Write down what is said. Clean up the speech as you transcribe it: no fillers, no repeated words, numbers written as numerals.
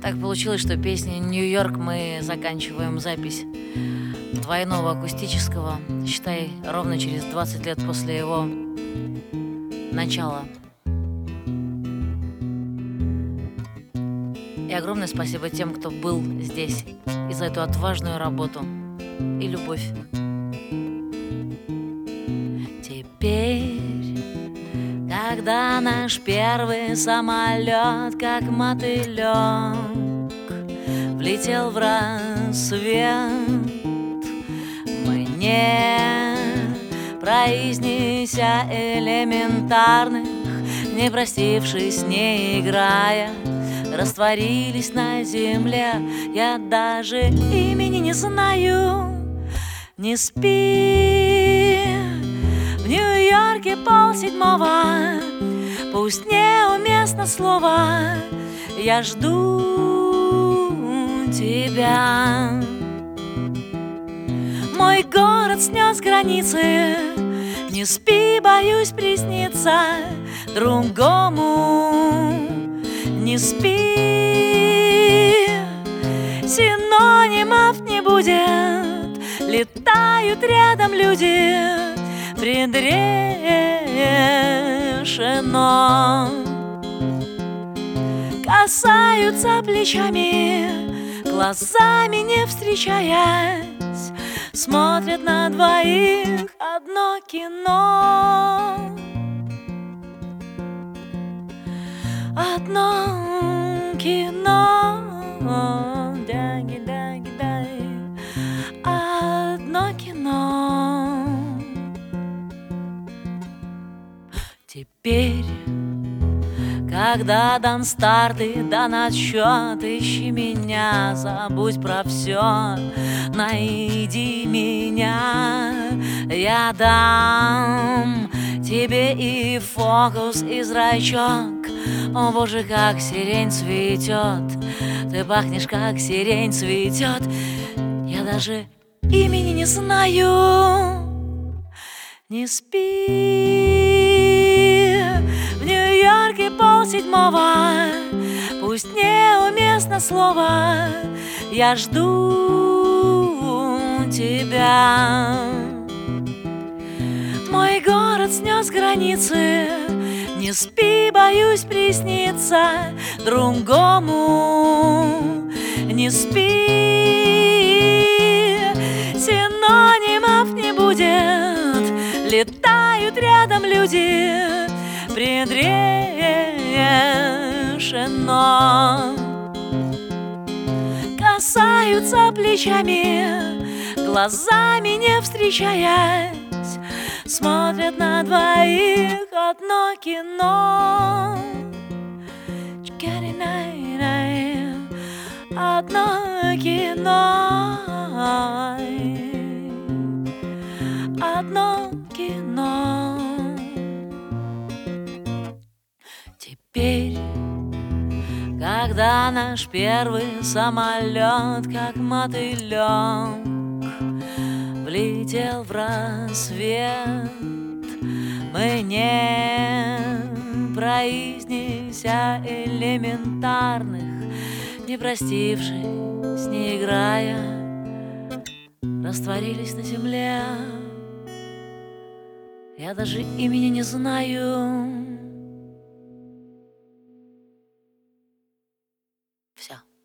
Так получилось, что песней «Нью-Йорк» мы заканчиваем запись двойного акустического, считай, ровно через 20 лет после его начала. И огромное спасибо тем, кто был здесь, и за эту отважную работу и любовь. Теперь, когда наш первый самолет, как мотылек, влетел в рассвет, мы, не произнеся элементарных, не простившись, не играя, растворились на земле. Я даже имени не знаю. Не спи, в Нью-Йорке 6:30. Пусть неуместно слово, я жду тебя. Мой город снес границы. Не спи, боюсь присниться другому. Не спи, синонимов не будет. Летают рядом люди, предрешено. Касаются плечами, глазами не встречаясь, смотрят на двоих одно кино. Одно кино, одно кино. Теперь, когда дан старт и дан отсчет, ищи меня, забудь про все, найди меня. Я дам тебе и фокус, и зрачок. О боже, как сирень цветет, ты пахнешь, как сирень цветет. Я даже имени не знаю. Не спи, в Нью-Йорке 6:30. Пусть неуместно слово, я жду тебя. Мой город снес границы. Не спи, боюсь присниться другому. Не спи, синонимов не будет. Летают рядом люди, предрешено. Касаются плечами, глазами не встречаясь, смотрят на двоих одно кино. Одно кино. Одно кино. Теперь, когда наш первый самолет, как мотылек, влетел в рассвет, мы, не произнеся элементарных, не простившись, не играя, растворились на земле. Я даже имени не знаю. Все.